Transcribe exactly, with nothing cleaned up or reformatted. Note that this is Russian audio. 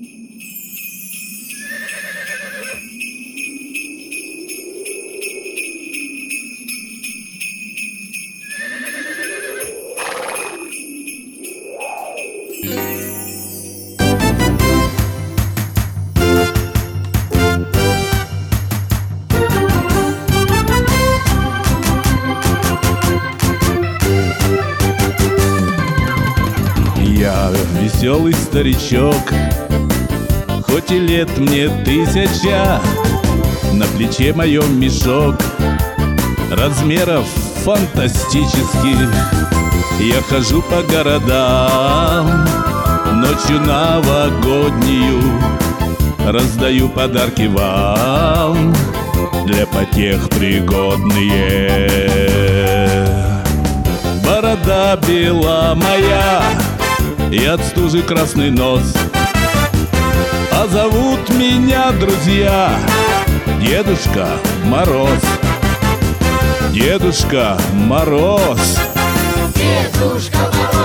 Я веселый старичок, хоть и лет мне тысяча, на плече моем мешок размеров фантастических. Я хожу по городам ночью новогоднюю, раздаю подарки вам, для потех пригодные. Борода бела моя и от стужи красный нос, а зовут меня, друзья, Дедушка Мороз. Дедушка Мороз. Дедушка Мороз.